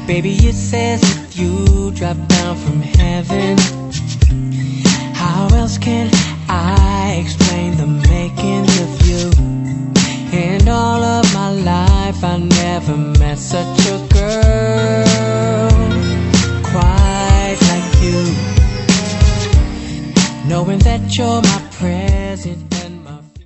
Baby, it's as if you dropped down from heaven. How else can I explain the making